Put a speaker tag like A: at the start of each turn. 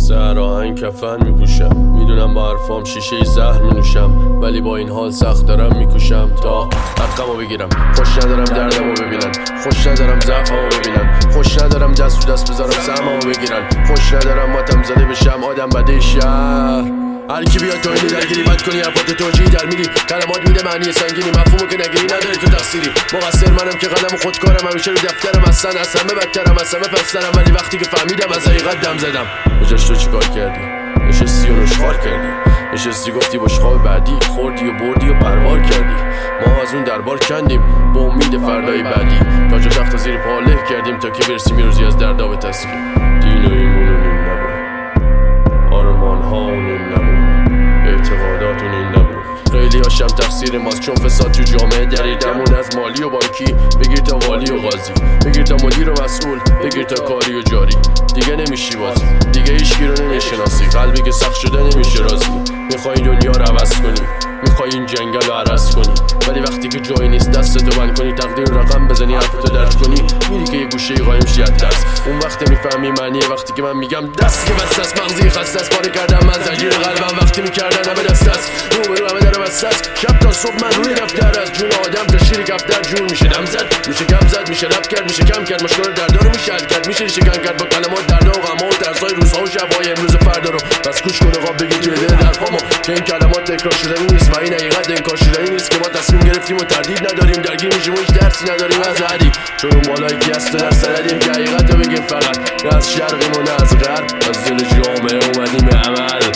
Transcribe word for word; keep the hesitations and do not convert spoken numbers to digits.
A: زهر آهنگ کفن میپوشم، میدونم با حرفام شیشه زهر مینوشم، ولی با این حال سخت دارم میکوشم تا حقمو بگیرم. خوش ندارم دردمو ببینن، خوش ندارم ضعفمو ببینن، خوش ندارم دست تو دست بذارم سهممو بگیرن، خوش ندارم ماتم زده بشم آدم بده شهر. هر کی بیاد تو اینو درگیری بد کنی حرفات توجیه در میری، کلمات میده معنی سنگینی، مفهومو که نگیری نداری تو تقصیری. مقصر منم که قلم خودکارم، همیشه رو دفترم، اصلا از همه بدترم، از همه پسترم، ولی وقتی که فهمیدم از حقیقت دم زدم. بجاش تو چیکار کردی؟ نشستی و نشخوار کردی، نشستی گفتی بشقاب بعدی، خوردی و بردی و پروار کردی. ما از اون دربار کندیم با امید فردای بعدی، تاج و تخت زیر پا له کردیم تا که برسیم یه روزی از دردا به تسلیم. دین و ایمونون این نبود، آرمان ها این نبود، اعتقاداتون این نبود. خیلی هاشم تقصیر ماست چون فساد تو جامعه دریدمون، از مالی و بانکی بگیر تا والی و قاضی، بگیر تا مدیر و مسئول، بگیر تا کاری و جاری. دیگه نمیشی بازی، دیگه هیچکی رو نمیشناسی، قلبی که سخت شده نمیشه راضی. میخوای دنیا رو عوض کنی، میخوای این جنگل رو عرض کنی، ولی وقتی که جایی نیست دستتو بند کنی، تقدیر رقم بزنی حرفتو درج کنی، میری که یه گوشه قایم شی از درس. اون وقت میفهمی معنیه وقتی که من میگم دست که بس است، مغزی خسته است، پاره کردم من زنجیر قلبم وقتی میکردن همه دست است، رو به رو همه در بسته است. شب تا صبح من روی دفتر از جون آدم تا شیر کفتر جون میشه دم زد، میشه گم زد، میشه رپ کرد، میشه کم کرد، مشکل دردا رو میشه حل کرد، میشه ریشه کن کرد با کلمات دردا و غم‌ها و ترسای روزها و شب‌های امروز فردا رو. بس گوش کن قاب بگی توی دل حرفامو که این کلمات تکرار شدنی نیست و این حقیقت انکار شدنی نیست که ما تصمیم گرفتیم و تردید نداریم، درگیر میشیم و هیچ درسی نداریم از حدی، چون اون بالایی که هست در سندیم که حقیقت رو بگیم فقط، نه از شرقیم و نه از غرب، از دل جامعه اومدیم به عمل.